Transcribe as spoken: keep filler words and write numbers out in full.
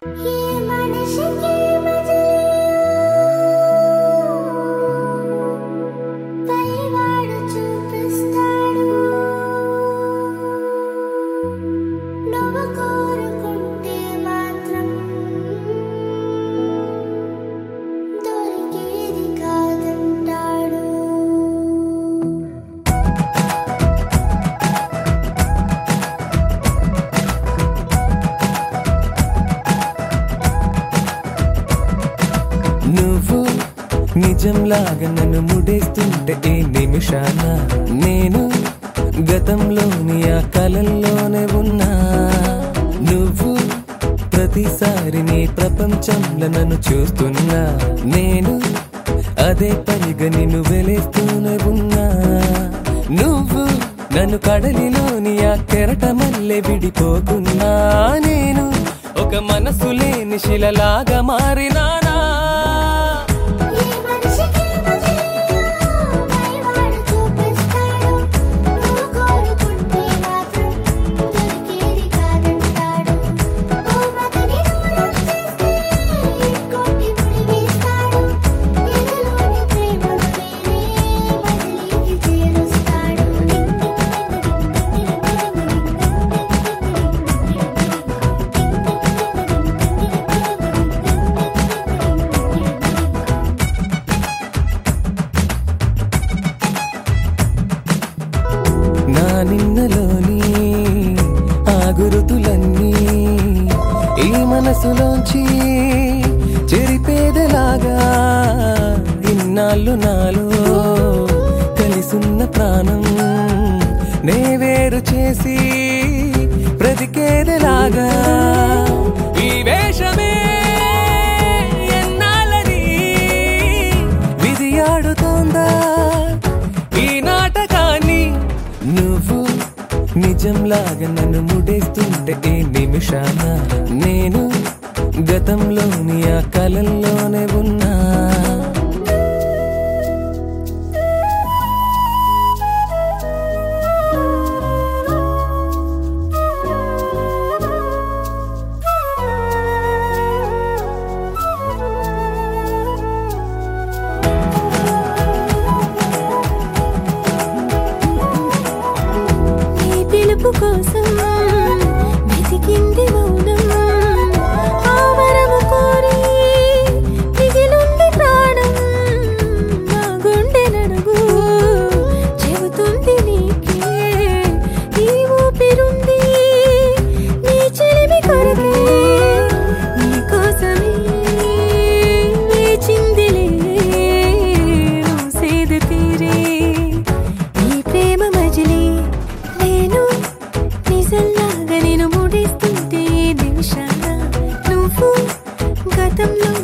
నువ్వు నిజంలాగా నన్ను ముడేస్తుంటే ఏ నిమిషాన నేను గతంలోని ఆ కలల్లోనే ఉన్నా. నువ్వు ప్రతిసారి నీ ప్రపంచంలో నన్ను చూస్తున్నా, నేను అదే పనిగా నిన్ను వెలేస్తూనే ఉన్నా. నువ్వు నన్ను కడలిలోని ఆ కెరట మల్లె విడిపోకున్నా, నేను ఒక మనసు లేని శిలలాగా మారినానా. నా నిన్నలోని ఆ గురుతులన్నీ ఈ మనసులోంచి చెరిపేదలాగా ఇన్నాళ్ళు నాలో కలిసున్న ప్రాణం నే వేరు చేసి బ్రతికేదలాగా. ఈ వేషమే ఎన్నాళ్ళని విధి ఆడుతోందా ఈ నాటకాన్ని. నువ్వు నిజంలాగా నన్ను ముడేస్తుంటే ఏ నిమిషాన నేను గతంలోని ఆ కలల్లోనే ఉన్నా. కోసం వెతికింది మౌనం, ఆ వరము కోరి మిగిలుంది ప్రాణం. నా గుండె నడుగు చెబుతుంది నీకే ఈ ఊపిరుంది నీ చెలిమి కొరకే. నీ కోసమే వేచిందిలే సేద తీరే ఈ ప్రేమ మజిలీ. నేను నిజంలాగా నేను ముడేస్తుంటే నిమిషాన నువ్వు గతంలో